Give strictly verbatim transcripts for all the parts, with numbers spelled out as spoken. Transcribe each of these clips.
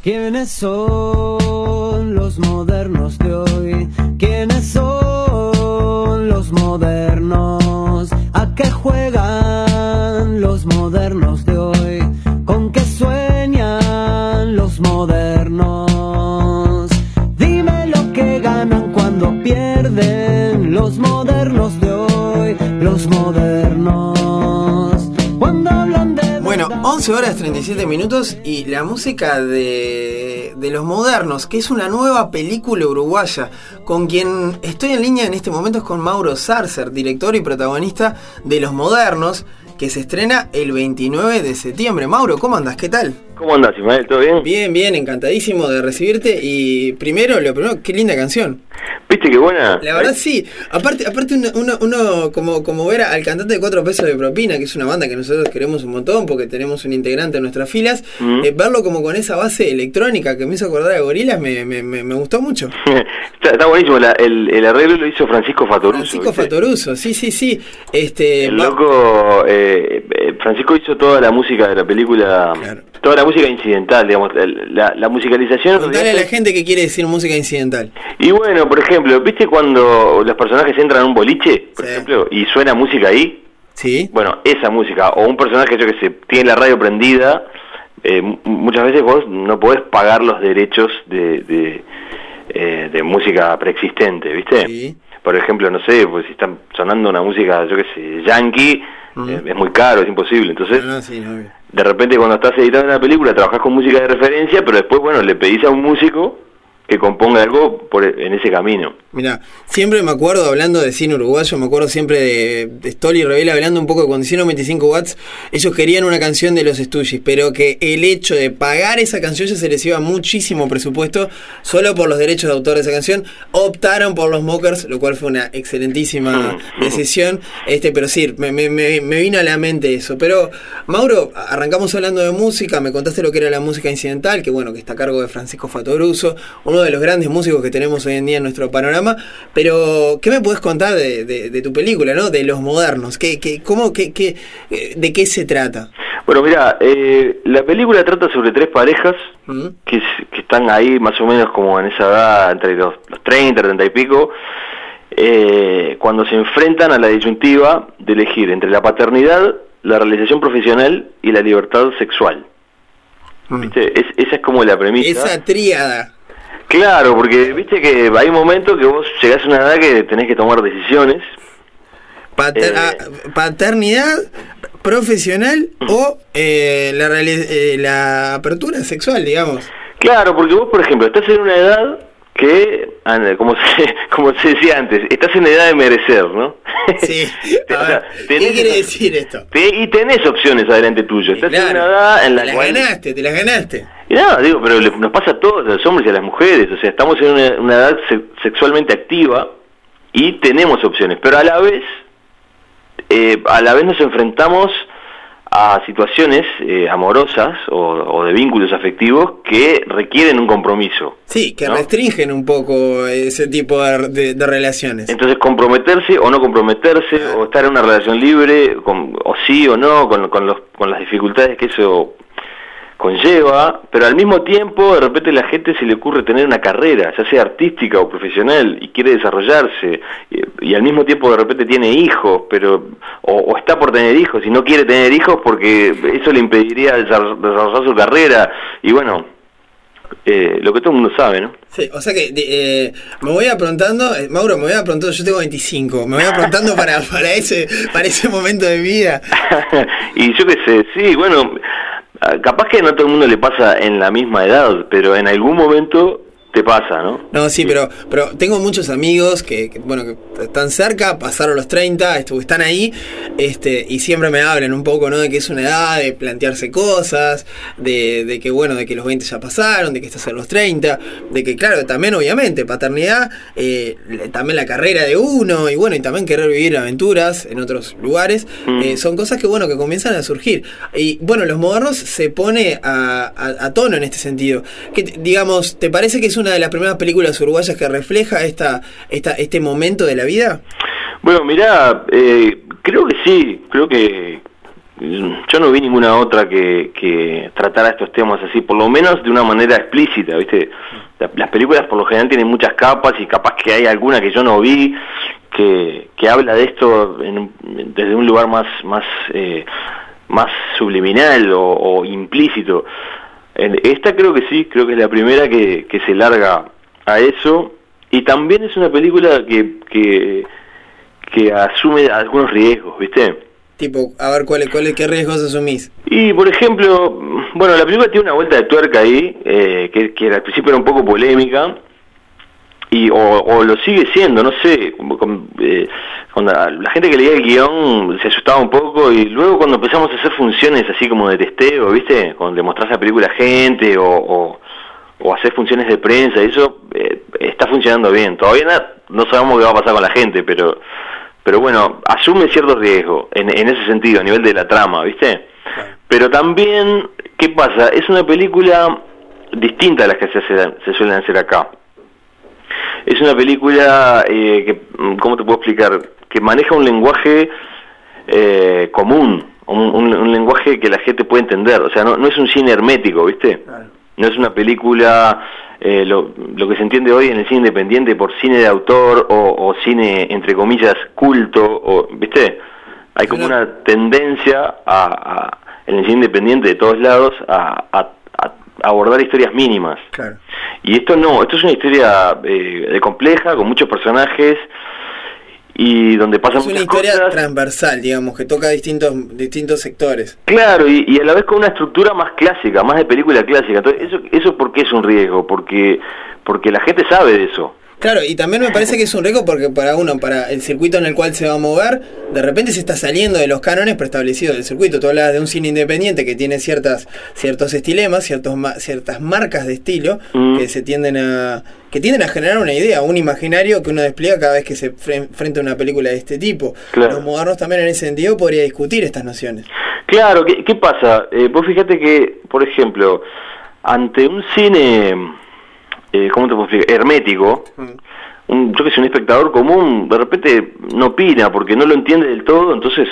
¿Quiénes son los modernos de hoy? ¿Quiénes son los modernos? ¿A qué juegan los modernos de hoy? ¿Con qué sueñan los modernos? Dime lo que ganan cuando pierden los modernos de hoy, los modernos. Cuando hablan de... Bueno, once horas treinta y siete minutos y la música de, de Los Modernos, que es una nueva película uruguaya, con quien estoy en línea en este momento es con Mauro Sarcer, director y protagonista de Los Modernos, que se estrena el veintinueve de septiembre. Mauro, ¿cómo andas? ¿Qué tal? ¿Cómo andás, Ismael? ¿Todo bien? Bien, bien, encantadísimo de recibirte. Y primero, lo primero, qué linda canción. ¿Viste qué buena? La verdad sí. Aparte, aparte uno, uno, uno como, como ver al cantante de Cuatro Pesos de Propina, que es una banda que nosotros queremos un montón porque tenemos un integrante en nuestras filas, mm. eh, verlo como con esa base electrónica que me hizo acordar a Gorillaz me, me, me, me gustó mucho. está, está buenísimo. La, el, el arreglo lo hizo Francisco Fattoruso. Francisco ¿viste? Fattoruso, sí, sí, sí. Este, el loco, eh, eh, Francisco hizo toda la música de la película, claro. Toda la música incidental, digamos, la, la musicalización. Contale a la gente qué quiere decir música incidental. Y bueno, por ejemplo, ¿viste cuando los personajes entran a un boliche, por sí. ejemplo, y suena música ahí? Sí. Bueno, esa música, o un personaje, yo que sé, tiene la radio prendida, eh, muchas veces vos no podés pagar los derechos de, de, eh, de música preexistente, ¿viste? Sí. Por ejemplo, no sé, pues si están sonando una música, yo que sé, yankee, mm. eh, es muy caro, es imposible, entonces... No, no, sí, no, de repente cuando estás editando una película trabajás con música de referencia, pero después, bueno, le pedís a un músico que componga algo por en ese camino. Mira, siempre me acuerdo, hablando de cine uruguayo, me acuerdo siempre de, de Stoll y Revela, hablando un poco de cuando hicieron veinticinco watts, ellos querían una canción de los Stooges, pero que el hecho de pagar esa canción ya se les iba muchísimo presupuesto, solo por los derechos de autor de esa canción, optaron por los Mockers, lo cual fue una excelentísima decisión, este, pero sí, me, me, me vino a la mente eso. Pero, Mauro, arrancamos hablando de música, me contaste lo que era la música incidental, que bueno, que está a cargo de Francisco Fattoruso, uno de los grandes músicos que tenemos hoy en día en nuestro panorama, pero ¿qué me podés contar de, de, de tu película, ¿no? De Los Modernos? ¿Qué, qué, cómo, qué, qué, ¿De qué se trata? Bueno, mira, eh, la película trata sobre tres parejas ¿Mm? que, que están ahí más o menos como en esa edad, entre los, los treinta, treinta y pico, eh, cuando se enfrentan a la disyuntiva de elegir entre la paternidad, la realización profesional y la libertad sexual. ¿Mm? ¿Viste? Es, esa es como la premisa. Esa tríada. Claro, porque viste que hay momentos que vos llegás a una edad que tenés que tomar decisiones. Pater, eh, a, paternidad profesional mm. o eh, la, eh, la apertura sexual, digamos. Claro, porque vos, por ejemplo, estás en una edad que, como se, como se decía antes, estás en la edad de merecer, ¿no? Sí. A ver, ¿qué quiere decir esto? Te, y tenés opciones adelante tuyo. Estás claro, en una edad en la te cual... Te las ganaste, te las ganaste. Y nada, digo, pero le, nos pasa a todos, a los hombres y a las mujeres, o sea, estamos en una, una edad se, sexualmente activa y tenemos opciones, pero a la vez, eh, a la vez nos enfrentamos a situaciones eh, amorosas o, o de vínculos afectivos que requieren un compromiso. Sí, que ¿no? restringen un poco ese tipo de, de, de relaciones. Entonces, comprometerse o no comprometerse, ah. o estar en una relación libre, con, o sí o no, con, con, los, con las dificultades que eso conlleva, pero al mismo tiempo de repente a la gente se le ocurre tener una carrera, ya sea artística o profesional, y quiere desarrollarse, y, y al mismo tiempo de repente tiene hijos, pero o, o está por tener hijos y no quiere tener hijos porque eso le impediría desarrollar su carrera, y bueno, eh, lo que todo el mundo sabe, ¿no? Sí, o sea que eh, me voy aprontando, eh, Mauro, me voy aprontando, yo tengo veinticinco, me voy aprontando para, para, ese, para ese momento de vida. Y yo qué sé, sí, bueno... Capaz que no a todo el mundo le pasa en la misma edad, pero en algún momento te pasa, ¿no? No, sí, pero pero tengo muchos amigos que, que bueno, que están cerca, pasaron los treinta, esto, están ahí, este, y siempre me hablan un poco, ¿no? De que es una edad de plantearse cosas, de, de que, bueno, de que los veinte ya pasaron, de que estás en los treinta, de que, claro, también, obviamente, paternidad, eh, también la carrera de uno, y bueno, y también querer vivir aventuras en otros lugares, mm. eh, son cosas que, bueno, que comienzan a surgir. Y, bueno, Los Modernos se pone a, a, a tono en este sentido. Que, digamos, ¿te parece que es una de las primeras películas uruguayas que refleja esta, esta este momento de la vida? Bueno, mirá, eh, creo que sí, creo que yo no vi ninguna otra que, que tratara estos temas así, por lo menos de una manera explícita, ¿viste? Las películas por lo general tienen muchas capas y capaz que hay alguna que yo no vi que, que habla de esto en, desde un lugar más más eh, más subliminal o, o implícito. Esta creo que sí, creo que es la primera que, que se larga a eso, y también es una película que que, que asume algunos riesgos, ¿viste? Tipo, a ver, ¿cuál, cuál, ¿qué riesgos asumís? Y, por ejemplo, bueno, la película tiene una vuelta de tuerca ahí, eh, que, que al principio era un poco polémica, y o, o lo sigue siendo, no sé, con, eh, cuando la gente que leía el guión se asustaba un poco, y luego cuando empezamos a hacer funciones así como de testeo, ¿viste? Cuando le mostrás la película a gente, o, o, o hacer funciones de prensa, y eso eh, está funcionando bien. Todavía no, no sabemos qué va a pasar con la gente, pero... Pero bueno, asume cierto riesgo en, en ese sentido, a nivel de la trama, ¿viste? Pero también, ¿qué pasa? Es una película distinta a las que se, hace, se suelen hacer acá. Es una película eh, que, ¿cómo te puedo explicar? Que maneja un lenguaje eh, común, un, un, un lenguaje que la gente puede entender. O sea, no, no es un cine hermético, ¿viste? No es una película... Eh, lo, lo que se entiende hoy en el cine independiente por cine de autor o, o cine entre comillas culto, o ¿viste? Hay como una tendencia a, a, en el cine independiente de todos lados a, a, a abordar historias mínimas. Claro. Y esto no, esto es una historia eh, de compleja, con muchos personajes, y donde pasan muchas cosas. Es una historia cosas. transversal, digamos, que toca distintos distintos sectores. Claro, y, y a la vez con una estructura más clásica, más de película clásica. Entonces, eso, eso ¿por qué es un riesgo? Porque, porque la gente sabe de eso. Claro, y también me parece que es un riesgo porque para uno, para el circuito en el cual se va a mover, de repente se está saliendo de los cánones preestablecidos del circuito. Tú hablabas de un cine independiente que tiene ciertas ciertos estilemas, ciertos ciertas marcas de estilo mm. que se tienden a que tienden a generar una idea, un imaginario que uno despliega cada vez que se fre- frente a una película de este tipo. Claro. Los modernos también en ese sentido podría discutir estas nociones. Claro, ¿qué, qué pasa? Eh, vos fíjate que, por ejemplo, ante un cine... Eh, ¿cómo te puedo explicar? Hermético, un, yo que sé, un espectador común de repente no opina porque no lo entiende del todo, entonces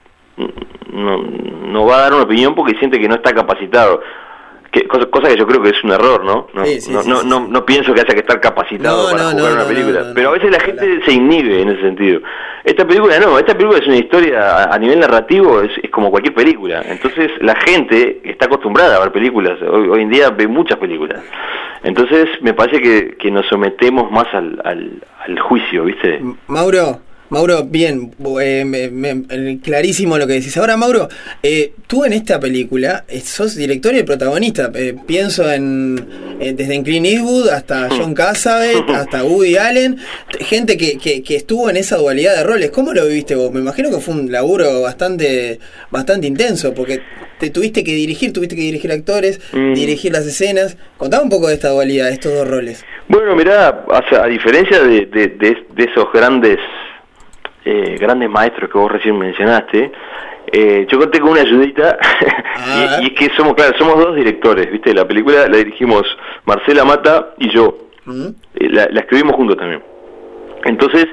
no, no va a dar una opinión porque siente que no está capacitado. Que, cosa, cosa que yo creo que es un error, ¿no? No, sí, sí, no, sí, no, sí, no, no pienso que haya que estar capacitado no, para no, jugar no, una no, película, no, no, pero a veces la gente se inhibe en ese sentido. Esta película no, esta película es una historia a, a nivel narrativo, es, es como cualquier película. Entonces la gente está acostumbrada a ver películas, hoy, hoy en día ve muchas películas. Entonces me parece que, que nos sometemos más al, al, al juicio, ¿viste? Mauro, Mauro, bien, eh, me, me, clarísimo lo que decís. Ahora, Mauro, eh, tú en esta película eh, sos director y el protagonista. Eh, pienso en eh, desde en Clint Eastwood hasta John Cassavetes, hasta Woody Allen, gente que, que, que estuvo en esa dualidad de roles. ¿Cómo lo viviste vos? Me imagino que fue un laburo bastante bastante intenso, porque te tuviste que dirigir, tuviste que dirigir actores, mm. dirigir las escenas. Contame un poco de esta dualidad, de estos dos roles. Bueno, mirá, o sea, a diferencia de, de, de, de esos grandes... Eh, grandes maestros que vos recién mencionaste, eh, yo conté con una ayudita y, y es que somos, claro, somos dos directores, ¿viste? La película la dirigimos Marcela Mata y yo, uh-huh. eh, la, la escribimos juntos también. Entonces,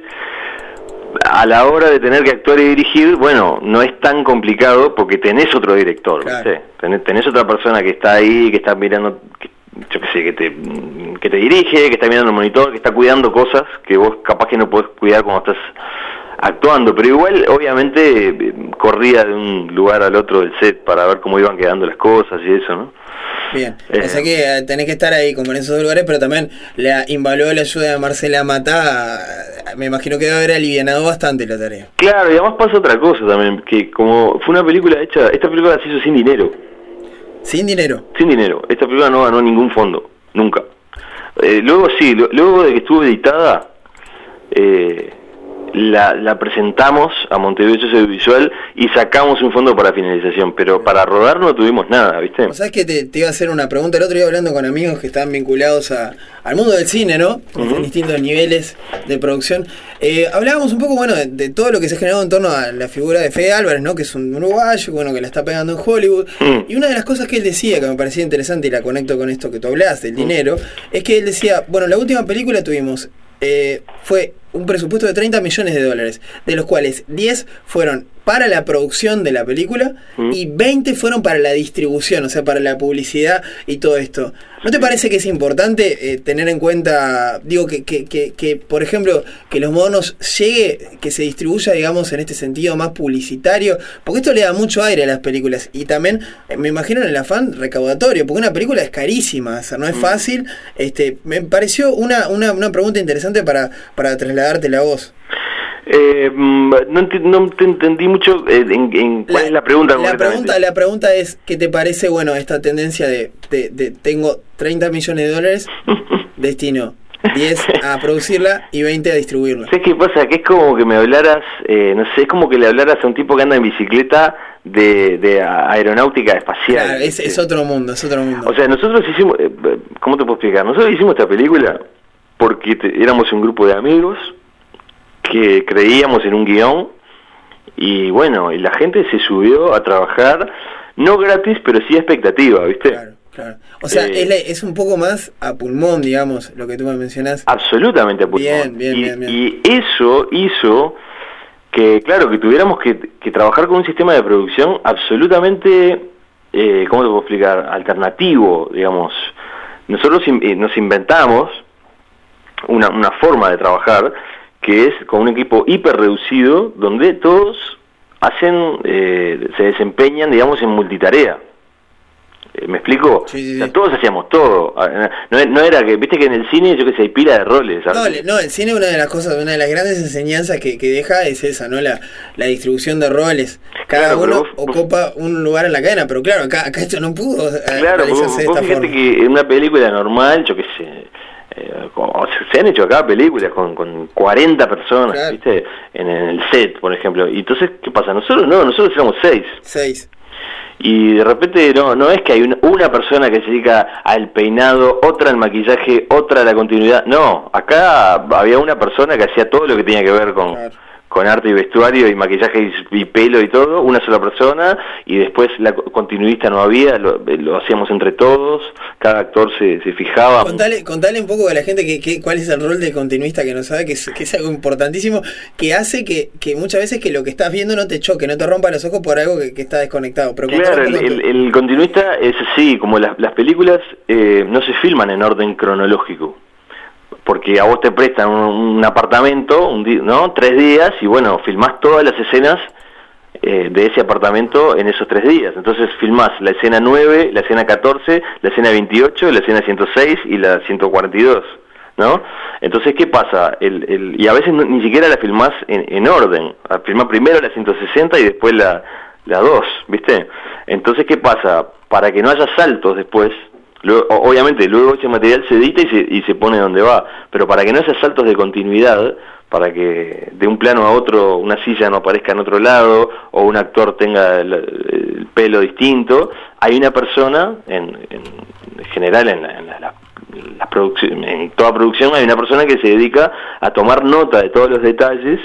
a la hora de tener que actuar y dirigir, bueno, no es tan complicado porque tenés otro director, claro. ¿Viste? Tenés, tenés otra persona que está ahí, que está mirando... Que, yo qué sé, que te que te dirige, que está mirando el monitor, que está cuidando cosas que vos capaz que no podés cuidar cuando estás actuando, pero igual obviamente corría de un lugar al otro del set para ver cómo iban quedando las cosas y eso, ¿no? Bien, eh, o sea que tenés que estar ahí como en esos lugares, pero también la invaluó la ayuda de Marcela Mata, me imagino que debe haber alivianado bastante la tarea. Claro, y además pasa otra cosa también, que como fue una película hecha, esta película se hizo sin dinero. ¿Sin dinero? Sin dinero, esta película no ganó ningún fondo, nunca. Eh, luego sí, lo, luego de que estuvo editada, eh, La, la presentamos a Montevideo Audiovisual y sacamos un fondo para finalización, pero para rodar no tuvimos nada, ¿viste? ¿Sabes que te, te iba a hacer una pregunta? El otro día hablando con amigos que están vinculados a, al mundo del cine, ¿no? Uh-huh. En distintos niveles de producción. Eh, hablábamos un poco, bueno, de, de todo lo que se ha generado en torno a la figura de Fede Álvarez, ¿no? Que es un uruguayo, bueno, que la está pegando en Hollywood. Uh-huh. Y una de las cosas que él decía, que me parecía interesante y la conecto con esto que tú hablas, del uh-huh. dinero, es que él decía, bueno, la última película tuvimos... Eh, fue un presupuesto de treinta millones de dólares, de los cuales diez fueron para la producción de la película mm. y veinte fueron para la distribución, o sea, para la publicidad y todo esto. ¿No te parece que es importante eh, tener en cuenta, digo, que, que, que, que, por ejemplo, que Los Modernos llegue, que se distribuya, digamos, en este sentido más publicitario? Porque esto le da mucho aire a las películas y también, eh, me imagino, en el afán recaudatorio, porque una película es carísima, o sea, no es fácil. Este, me pareció una, una, una pregunta interesante para, para trasladártela a vos. Eh, no, te, no te entendí mucho eh, en, en cuál la, es la pregunta. La pregunta, la pregunta es, ¿qué te parece, bueno, esta tendencia de, de, de tengo treinta millones de dólares, destino diez a producirla y veinte a distribuirla? ¿Sabes qué pasa? Que es como que me hablaras, eh, no sé, es como que le hablaras a un tipo que anda en bicicleta de, de aeronáutica espacial. Claro, es, es otro mundo, es otro mundo. O sea, nosotros hicimos, eh, ¿cómo te puedo explicar? Nosotros hicimos esta película porque te, éramos un grupo de amigos que creíamos en un guión y bueno, y la gente se subió a trabajar, no gratis, pero sí a expectativa, ¿viste? Claro, claro. O sea, eh, es, la, es un poco más a pulmón, digamos, lo que tú me mencionás. Absolutamente a pulmón. Bien, bien, y, bien, bien. Y eso hizo que, claro, que tuviéramos que, que trabajar con un sistema de producción absolutamente, eh, ¿cómo te puedo explicar? Alternativo, digamos. Nosotros in, nos inventamos una, una forma de trabajar que es con un equipo hiper reducido, donde todos hacen, eh, se desempeñan, digamos, en multitarea. Eh, ¿Me explico? Sí, sí, sí. O sea, todos hacíamos todo. No, no era que, viste que en el cine, yo que sé, hay pila de roles. ¿Sabes? No, no, el cine, una de las cosas, una de las grandes enseñanzas que, que deja es esa, ¿no? La, la distribución de roles. Cada claro, uno vos, ocupa vos, un lugar en la cadena, pero claro, acá, acá esto no pudo claro, realizarse vos, de esta vos fíjate forma. Que en una película normal, yo que sé, Eh, se han hecho acá películas con, con cuarenta personas, claro. ¿Viste? En, en el set, por ejemplo. Y entonces, ¿qué pasa? Nosotros no, nosotros éramos seis. Seis. Y de repente no no es que hay una, una persona que se dedica al peinado, otra al maquillaje, otra a la continuidad. No, acá había una persona que hacía todo lo que tenía que ver con... Claro. con arte y vestuario y maquillaje y, y pelo y todo, una sola persona, y después la continuista no había, lo, lo hacíamos entre todos, cada actor se, se fijaba. Contale, contale un poco a la gente que, que cuál es el rol del continuista que no sabe, que es, que es algo importantísimo, que hace que, que muchas veces que lo que estás viendo no te choque, no te rompa los ojos por algo que, que está desconectado. Pero claro, el, el, el continuista es así, como las, las películas eh, no se filman en orden cronológico. Porque a vos te prestan un, un apartamento, un día, ¿no? Tres días, y bueno, filmás todas las escenas eh, de ese apartamento en esos tres días. Entonces filmás la escena nueve, la escena catorce, la escena veintiocho, la escena ciento seis y la ciento cuarenta y dos, ¿no? Entonces, ¿qué pasa? El, el, y a veces no, ni siquiera la filmás en, en orden. Filmás primero la ciento sesenta y después la, la dos, ¿viste? Entonces, ¿qué pasa? Para que no haya saltos después... Luego, obviamente, luego ese material se edita y se, y se pone donde va, pero para que no haya saltos de continuidad, para que de un plano a otro una silla no aparezca en otro lado, o un actor tenga el, el pelo distinto, hay una persona, en, en general en, la, en, la, la, la producción, en toda producción hay una persona que se dedica a tomar nota de todos los detalles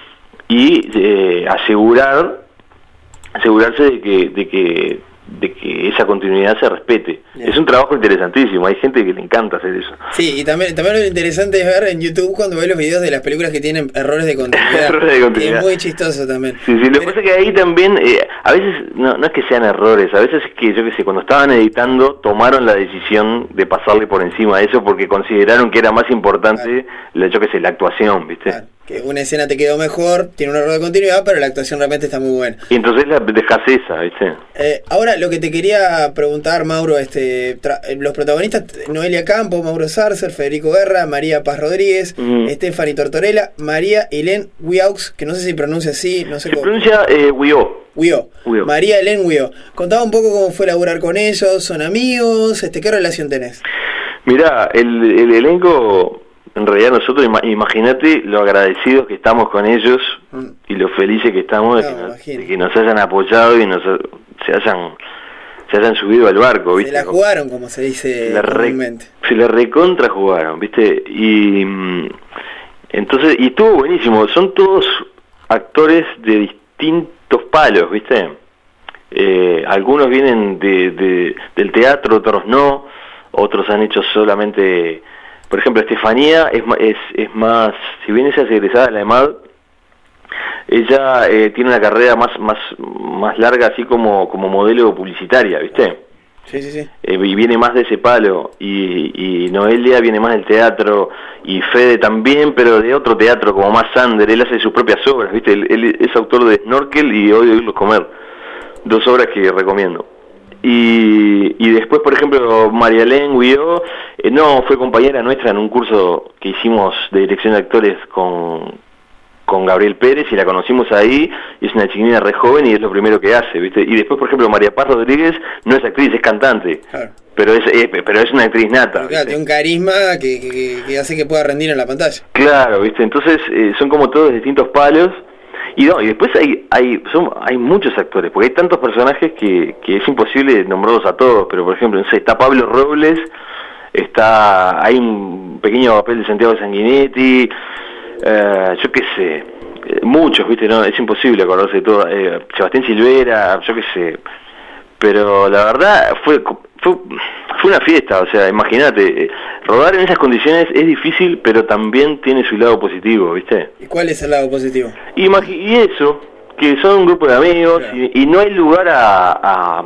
y eh, asegurar, asegurarse de que... De que de que esa continuidad se respete. Yeah. Es un trabajo interesantísimo, hay gente que le encanta hacer eso. Sí, y también, también lo interesante es ver en YouTube cuando ves los videos de las películas que tienen errores de continuidad. errores de continuidad. Es muy chistoso también. Sí, sí, lo que pasa es que ahí también, eh, a veces, no, no es que sean errores, a veces es que, yo qué sé, cuando estaban editando, tomaron la decisión de pasarle por encima de eso porque consideraron que era más importante, claro. la, yo qué sé, la actuación, ¿viste? Claro. Que una escena te quedó mejor, tiene un error de continuidad, pero la actuación realmente está muy buena. Y entonces la dejas esa, ¿viste? Eh, ahora, lo que te quería preguntar, Mauro, este, tra- los protagonistas, Noelia Campo, Mauro Sarcer, Federico Guerra, María Paz Rodríguez, mm. Stephanie Tortorella, María Hélène Wiaux, que no sé si pronuncia así, no sé Se cómo. pronuncia eh, Wiaux. Wiaux. María Hélène Wiaux. Contaba un poco cómo fue laburar con ellos, son amigos, este, ¿qué relación tenés? Mirá, el, el elenco... En realidad nosotros, imagínate lo agradecidos que estamos con ellos mm. y lo felices que estamos no, de, que nos, de que nos hayan apoyado y nos se hayan se hayan subido al barco, ¿viste? Se la jugaron, como se dice comúnmente. Se la recontra jugaron, ¿viste? Y entonces, y estuvo buenísimo, son todos actores de distintos palos, ¿viste? Eh, algunos vienen de, de del teatro, otros no, otros han hecho solamente... Por ejemplo, Estefanía es, es, es más, si bien ella es egresada de la EMAD, ella eh, tiene una carrera más más más larga así como como modelo publicitaria, ¿viste? Sí, sí, sí. Eh, y viene más de ese palo, y, y Noelia viene más del teatro, y Fede también, pero de otro teatro, como más under. Él hace sus propias obras, ¿viste? Él, él es autor de Snorkel y Odio Oírlos Comer, dos obras que recomiendo. Y, y después, por ejemplo, María Len Guió, eh, no, fue compañera nuestra en un curso que hicimos de dirección de actores con, con Gabriel Pérez, y la conocimos ahí, y es una chiquilina re joven y es lo primero que hace, ¿viste? Y después, por ejemplo, María Paz Rodríguez no es actriz, es cantante, claro. pero, es, es, pero es una actriz nata. Claro, tiene un carisma que, que, que hace que pueda rendir en la pantalla. Claro, ¿viste? Entonces eh, son como todos distintos palos. Y no, y después hay hay son hay muchos actores, porque hay tantos personajes que, que es imposible nombrarlos a todos, pero por ejemplo, no sé, está Pablo Robles, está hay un pequeño papel de Santiago Sanguinetti, eh, yo qué sé, eh, muchos, ¿viste? No, es imposible acordarse de todo, eh, Sebastián Silvera, yo qué sé, pero la verdad fue fue, fue una fiesta, o sea, imagínate, eh, rodar en esas condiciones es difícil, pero también tiene su lado positivo, ¿viste? ¿Y cuál es el lado positivo? Imagi- y eso, que son un grupo de amigos, claro. y, y no hay lugar a, a,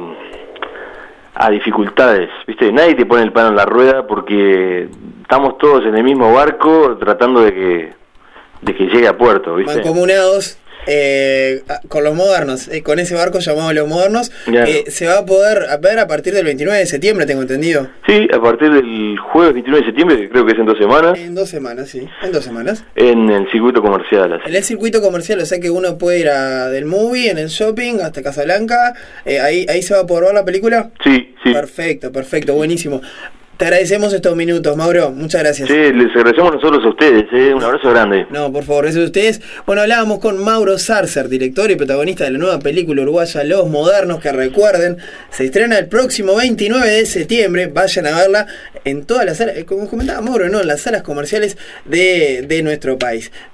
a dificultades, ¿viste? Nadie te pone el palo en la rueda porque estamos todos en el mismo barco tratando de que, de que llegue a puerto, ¿viste? Mancomunados. Eh, con los modernos, eh, con ese barco llamado Los Modernos, claro. eh, se va a poder ver a partir del veintinueve de septiembre, tengo entendido. Sí, a partir del jueves veintinueve de septiembre, que creo que es en dos semanas. En dos semanas, sí, en dos semanas. En el circuito comercial. Así. En el circuito comercial, o sea que uno puede ir a del movie, en el shopping, hasta Casablanca, eh, ahí, ahí se va a poder ver la película. Sí, sí. Perfecto, perfecto, buenísimo. Te agradecemos estos minutos, Mauro, muchas gracias. Sí, les agradecemos nosotros a ustedes, ¿eh? Un abrazo grande. No, por favor, gracias a ustedes. Bueno, hablábamos con Mauro Sarcer, director y protagonista de la nueva película uruguaya Los Modernos, que recuerden, se estrena el próximo veintinueve de septiembre, vayan a verla en todas las salas, como comentaba Mauro, ¿no? En las salas comerciales de, de nuestro país.